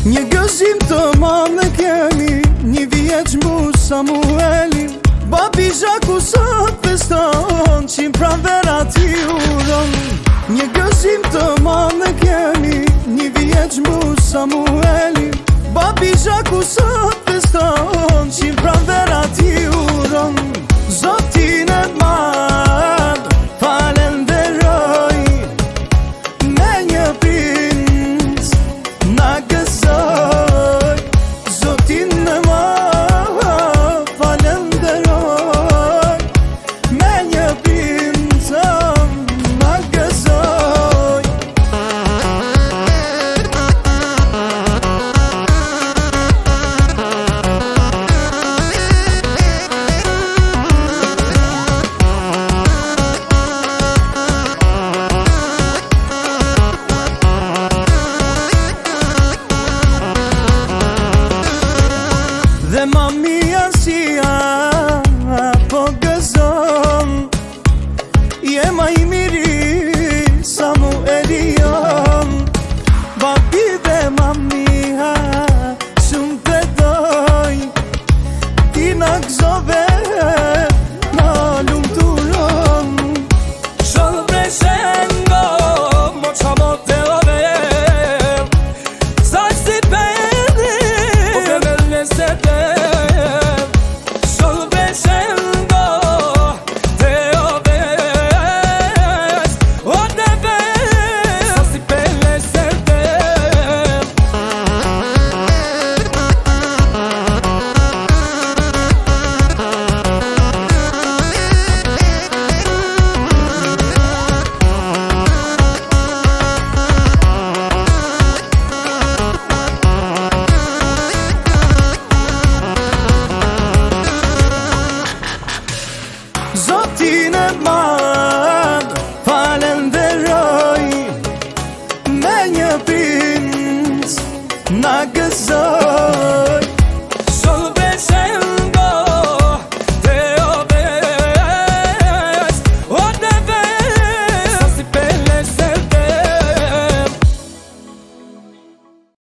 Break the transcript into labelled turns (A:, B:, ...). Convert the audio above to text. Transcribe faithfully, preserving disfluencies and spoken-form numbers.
A: Një gëzim të madh në kemi, një vjeç mbush Samueli. Babi Zhaku sot feston, qim pranvera ti uron. Një gëzim të madh në kemi, një vjeç mbush Samueli. Babi Zhaku sot feston, qim pranvera ti uron. Zotin e madh falenderoj, me një princ na gëzoj. Zotin e madh falenderoj, me një princ na gëzoj. Dhe mami ansia po gëzon, je ma i miri Samueli jon. Babi dhe mami ha shumë të doj, ti na gëzove na lumturon.
B: Solo crescendo facciamo te lo ver, sai si bene o che belle siete. Solo crescendo te lo ves, o te ves, sai si belle siete.
A: Zotin e madh falenderoj, me një princ na gëzoj.